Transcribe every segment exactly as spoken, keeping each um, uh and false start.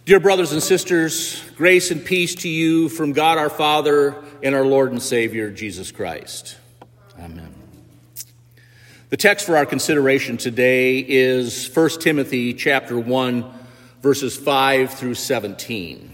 Dear brothers and sisters, grace and peace to you from God our Father and our Lord and Savior, Jesus Christ. Amen. The text for our consideration today is First Timothy chapter one, verses five through seventeen.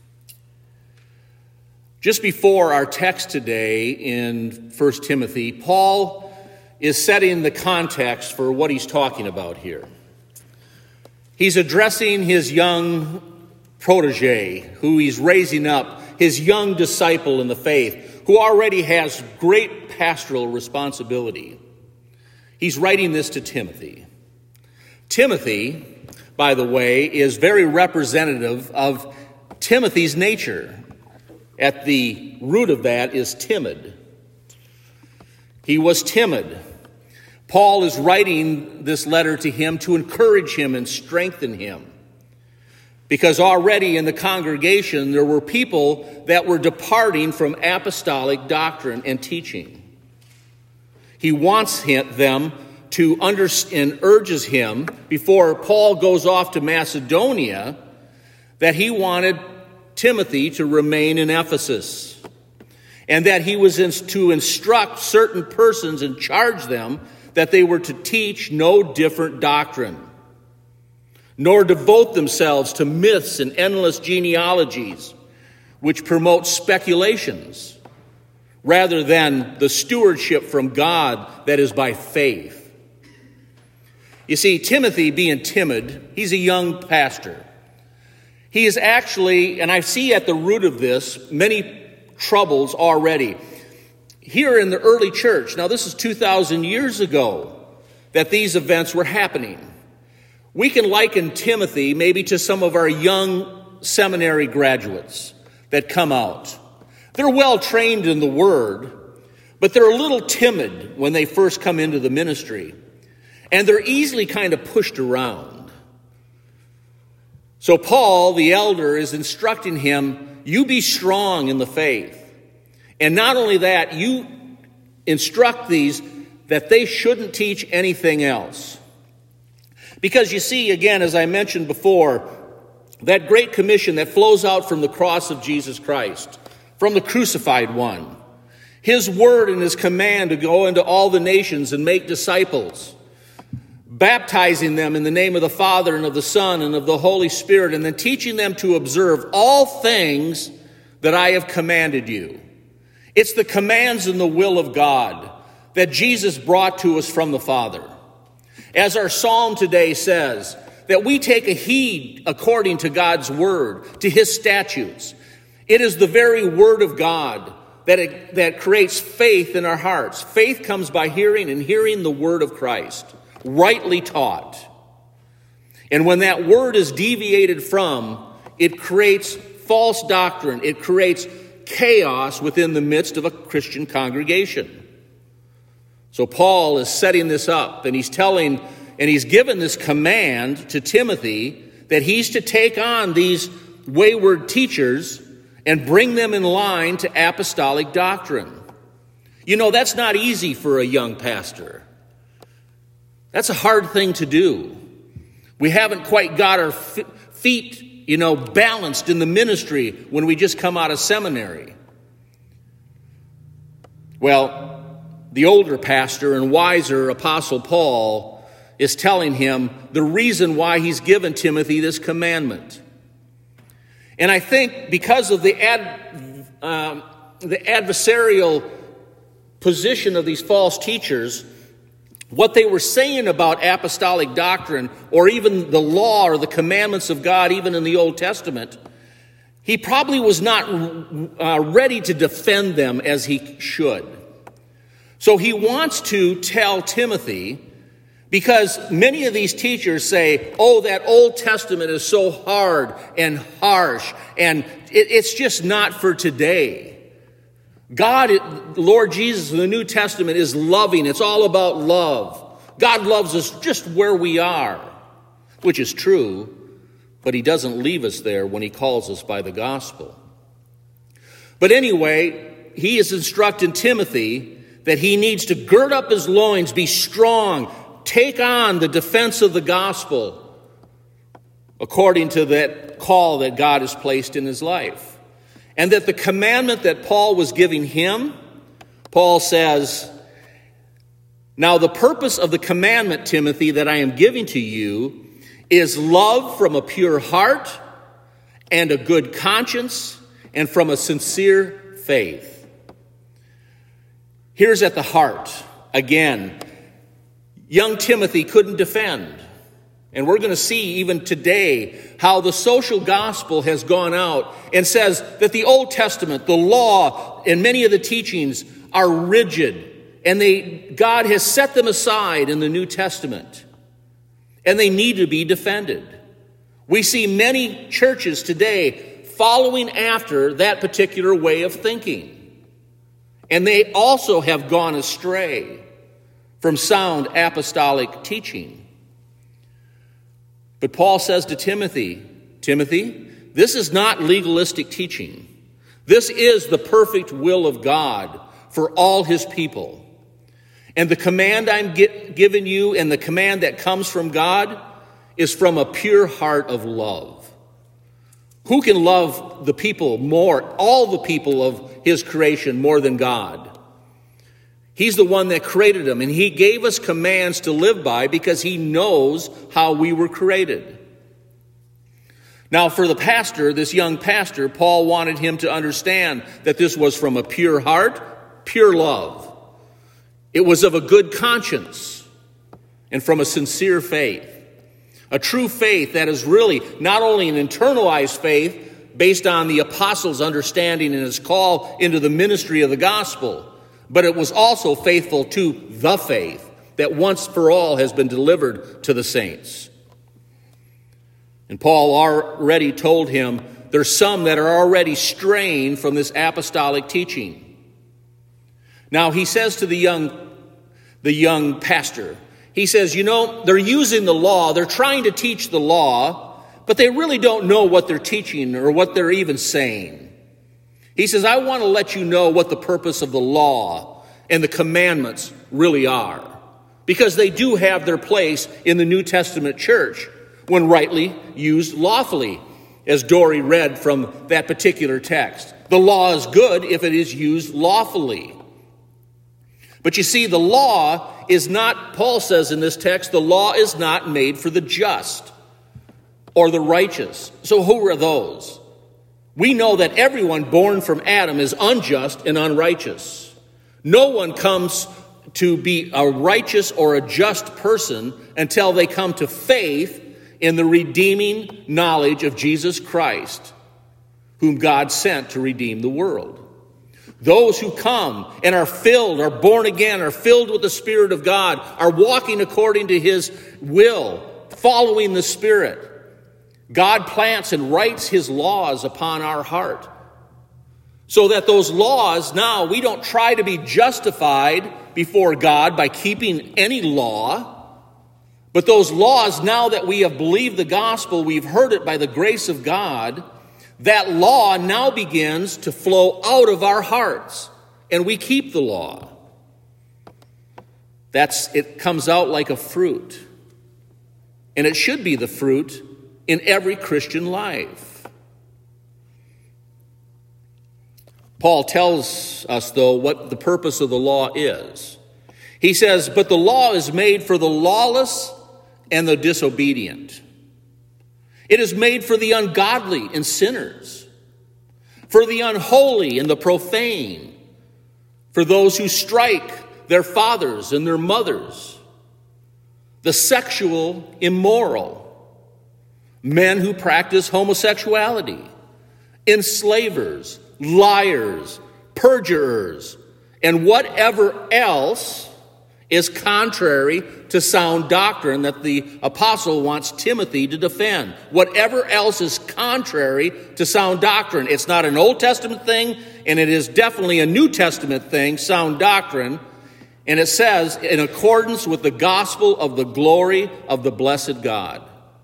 Just before our text today in First Timothy, Paul is setting the context for what he's talking about here. He's addressing his young protege, who he's raising up, his young disciple in the faith, who already has great pastoral responsibility. He's writing this to Timothy. Timothy, by the way, is very representative of Timothy's nature. At the root of that is timid. He was timid. Paul is writing this letter to him to encourage him and strengthen him. Because already in the congregation, there were people that were departing from apostolic doctrine and teaching. He wants him, them to understand and urges him, before Paul goes off to Macedonia, that he wanted Timothy to remain in Ephesus, and that he was in, to instruct certain persons and charge them that they were to teach no different doctrine, nor devote themselves to myths and endless genealogies, which promote speculations, rather than the stewardship from God that is by faith. You see, Timothy, being timid, he's a young pastor. He is actually, and I see at the root of this, many troubles already. Here in the early church, now this is two thousand years ago that these events were happening. We can liken Timothy maybe to some of our young seminary graduates that come out. They're well trained in the word, but they're a little timid when they first come into the ministry. And they're easily kind of pushed around. So Paul, the elder, is instructing him, you be strong in the faith. And not only that, you instruct these that they shouldn't teach anything else. Because you see, again, as I mentioned before, that great commission that flows out from the cross of Jesus Christ, from the crucified one, his word and his command to go into all the nations and make disciples, baptizing them in the name of the Father and of the Son and of the Holy Spirit, and then teaching them to observe all things that I have commanded you. It's the commands and the will of God that Jesus brought to us from the Father. As our psalm today says, that we take a heed according to God's word, to his statutes. It is the very word of God that, it, that creates faith in our hearts. Faith comes by hearing, and hearing the word of Christ, rightly taught. And when that word is deviated from, it creates false doctrine. It creates chaos within the midst of a Christian congregation. So Paul is setting this up, and he's telling, and he's given this command to Timothy that he's to take on these wayward teachers and bring them in line to apostolic doctrine. You know, that's not easy for a young pastor. That's a hard thing to do. We haven't quite got our feet, you know, balanced in the ministry when we just come out of seminary. Well, the older pastor and wiser Apostle Paul is telling him the reason why he's given Timothy this commandment. And I think because of the ad, uh, the adversarial position of these false teachers, what they were saying about apostolic doctrine, or even the law or the commandments of God, even in the Old Testament, he probably was not uh, ready to defend them as he should. So he wants to tell Timothy, because many of these teachers say, oh, that Old Testament is so hard and harsh, and it, it's just not for today. God, Lord Jesus in the New Testament is loving. It's all about love. God loves us just where we are, which is true, but he doesn't leave us there when he calls us by the gospel. But anyway, he is instructing Timothy that he needs to gird up his loins, be strong, take on the defense of the gospel according to that call that God has placed in his life. And that the commandment that Paul was giving him, Paul says, "Now the purpose of the commandment, Timothy, that I am giving to you is love from a pure heart and a good conscience and from a sincere faith." Here's at the heart. Again, young Timothy couldn't defend. And we're going to see even today how the social gospel has gone out and says that the Old Testament, the law, and many of the teachings are rigid. And they, God has set them aside in the New Testament. And they need to be defended. We see many churches today following after that particular way of thinking. And they also have gone astray from sound apostolic teaching. But Paul says to Timothy, Timothy, this is not legalistic teaching. This is the perfect will of God for all his people. And the command I'm get, giving you and the command that comes from God is from a pure heart of love. Who can love the people more, all the people of his creation more than God? He's the one that created them, and he gave us commands to live by because he knows how we were created. Now, for the pastor, this young pastor, Paul wanted him to understand that this was from a pure heart, pure love. It was of a good conscience and from a sincere faith. A true faith that is really not only an internalized faith based on the apostles' understanding and his call into the ministry of the gospel, but it was also faithful to the faith that once for all has been delivered to the saints. And Paul already told him there's some that are already straying from this apostolic teaching. Now he says to the young, the young pastor, he says, you know, they're using the law, they're trying to teach the law, but they really don't know what they're teaching or what they're even saying. He says, I want to let you know what the purpose of the law and the commandments really are, because they do have their place in the New Testament church when rightly used lawfully, as Dory read from that particular text. The law is good if it is used lawfully. But you see, the law is not, Paul says in this text, the law is not made for the just or the righteous. So who are those? We know that everyone born from Adam is unjust and unrighteous. No one comes to be a righteous or a just person until they come to faith in the redeeming knowledge of Jesus Christ, whom God sent to redeem the world. Those who come and are filled, are born again, are filled with the Spirit of God, are walking according to his will, following the Spirit. God plants and writes his laws upon our heart, so that those laws, now we don't try to be justified before God by keeping any law, but those laws, now that we have believed the gospel, we've heard it by the grace of God, that law now begins to flow out of our hearts, and we keep the law. That's, it comes out like a fruit, and it should be the fruit in every Christian life. Paul tells us, though, what the purpose of the law is. He says, but the law is made for the lawless and the disobedient. It is made for the ungodly and sinners, for the unholy and the profane, for those who strike their fathers and their mothers, the sexual immoral, men who practice homosexuality, enslavers, liars, perjurers, and whatever else is contrary to sound doctrine that the apostle wants Timothy to defend. Whatever else is contrary to sound doctrine. It's not an Old Testament thing, and it is definitely a New Testament thing, sound doctrine. And it says, in accordance with the gospel of the glory of the blessed God.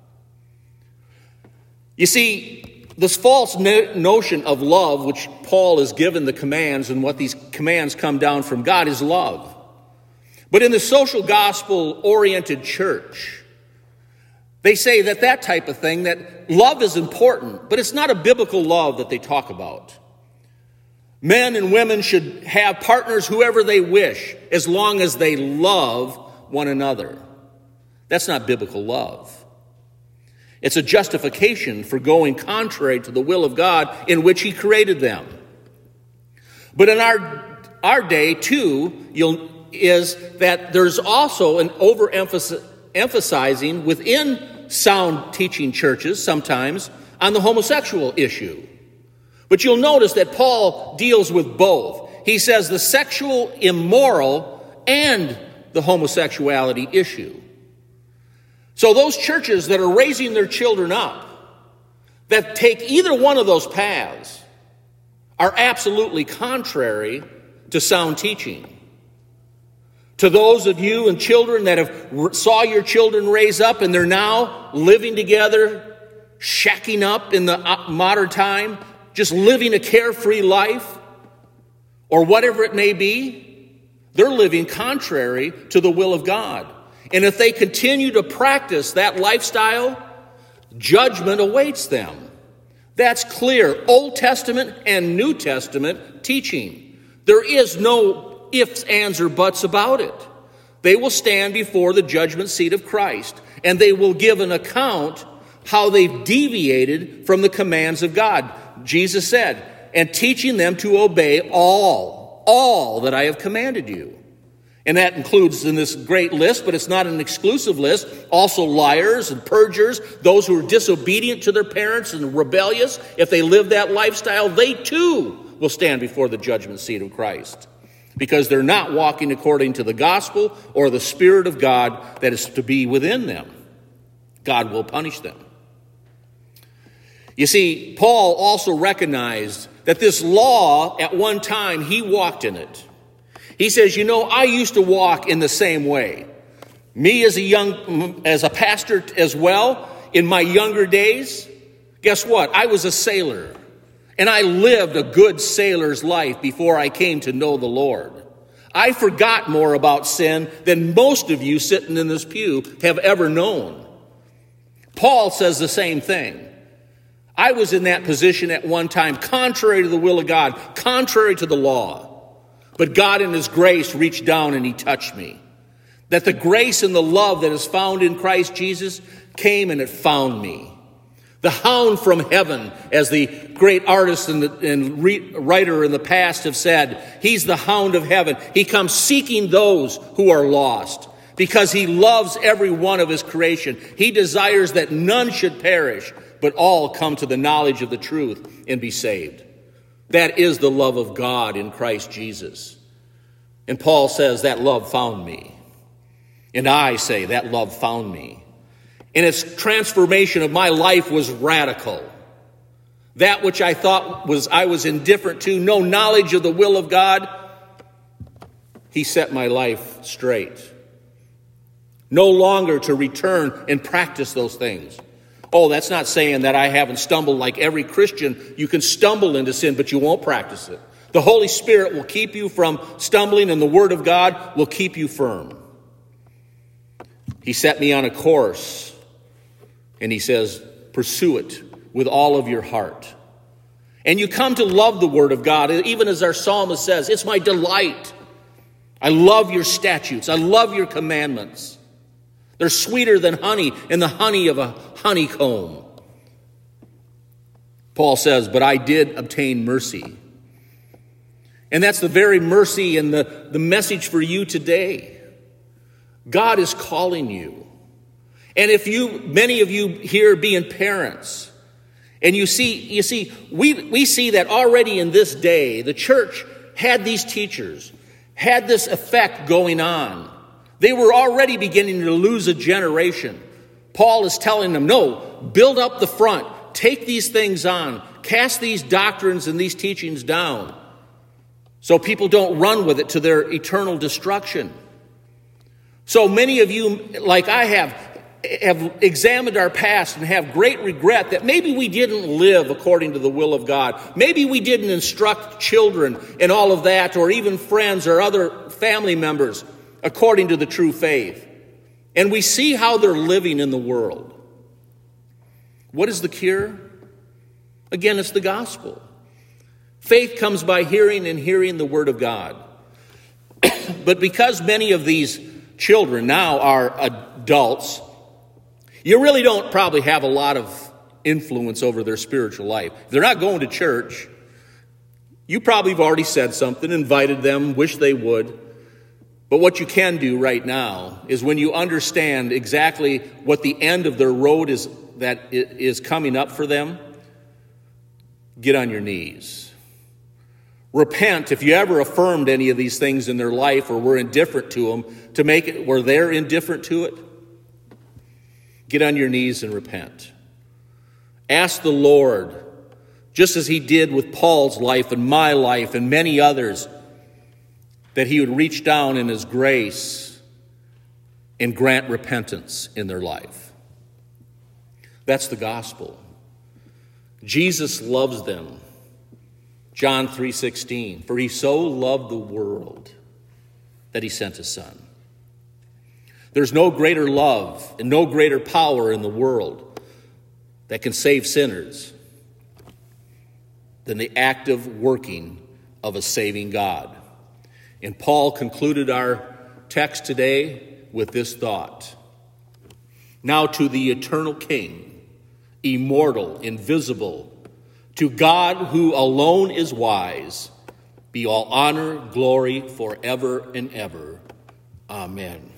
You see, this false no- notion of love, which Paul has given the commands, and what these commands come down from God, is love. But in the social gospel-oriented church, They say that that type of thing, that love is important, but it's not a biblical love that they talk about. Men and women should have partners whoever they wish, as long as they love one another. That's not biblical love. It's a justification for going contrary to the will of God in which he created them. But in our, our day, too, you'll, is that there's also an overemphasizing within sound teaching churches sometimes on the homosexual issue. But you'll notice that Paul deals with both. He says the sexual immoral and the homosexuality issue. So those churches that are raising their children up, that take either one of those paths, are absolutely contrary to sound teaching. To those of you and children that have saw your children raise up and they're now living together, shacking up in the modern time, just living a carefree life, or whatever it may be, they're living contrary to the will of God. And if they continue to practice that lifestyle, judgment awaits them. That's clear. Old Testament and New Testament teaching. There is no ifs, ands, or buts about it. They will stand before the judgment seat of Christ, and they will give an account how they've deviated from the commands of God. Jesus said, and teaching them to obey all, all that I have commanded you. And that includes in this great list, but it's not an exclusive list, also liars and perjurers, those who are disobedient to their parents and rebellious. If they live that lifestyle, they too will stand before the judgment seat of Christ, because they're not walking according to the gospel or the Spirit of God that is to be within them. God will punish them. You see, Paul also recognized that this law, at one time, he walked in it. He says, you know, I used to walk in the same way. Me as a young, as a pastor as well, in my younger days, guess what? I was a sailor. And I lived a good sailor's life before I came to know the Lord. I forgot more about sin than most of you sitting in this pew have ever known. Paul says the same thing. I was in that position at one time, contrary to the will of God, contrary to the law. But God in his grace reached down and he touched me. That the grace and the love that is found in Christ Jesus came and it found me. The hound from heaven, as the great artist and, the, and re, writer in the past have said, he's the hound of heaven. He comes seeking those who are lost because he loves every one of his creation. He desires that none should perish, but all come to the knowledge of the truth and be saved. That is the love of God in Christ Jesus. And Paul says that love found me. And I say that love found me. And its transformation of my life was radical. That which I thought was I was indifferent to, no knowledge of the will of God, he set my life straight. No longer to return and practice those things. Oh, that's not saying that I haven't stumbled like every Christian. You can stumble into sin, but you won't practice it. The Holy Spirit will keep you from stumbling, and the Word of God will keep you firm. He set me on a course, and he says, pursue it with all of your heart. And you come to love the Word of God, even as our psalmist says, it's my delight. I love your statutes. I love your commandments. They're sweeter than honey and the honey of a honeycomb. Paul says, but I did obtain mercy. And that's the very mercy and the, the message for you today. God is calling you. And if you, many of you here being parents, and you see, you see, we, we see that already in this day, the church had these teachers, had this effect going on. They were already beginning to lose a generation. Paul is telling them, no, build up the front. Take these things on. Cast these doctrines and these teachings down so people don't run with it to their eternal destruction. So many of you, like I have, have examined our past and have great regret that maybe we didn't live according to the will of God. Maybe we didn't instruct children and all of that, or even friends or other family members according to the true faith. And we see how they're living in the world. What is the cure? Again, it's the gospel. Faith comes by hearing, and hearing the word of God. But because many of these children now are adults, you really don't probably have a lot of influence over their spiritual life. If they're not going to church, you probably have already said something, invited them, wish they would. But what you can do right now is when you understand exactly what the end of their road is that is coming up for them, get on your knees. Repent if you ever affirmed any of these things in their life or were indifferent to them, to make it where they're indifferent to it. Get on your knees and repent. Ask the Lord, just as he did with Paul's life and my life and many others, that he would reach down in his grace and grant repentance in their life. That's the gospel. Jesus loves them. John three sixteen, for he so loved the world that he sent his son. There's no greater love and no greater power in the world that can save sinners than the active working of a saving God. And Paul concluded our text today with this thought. Now to the eternal King, immortal, invisible, to God who alone is wise, be all honor, glory forever and ever. Amen.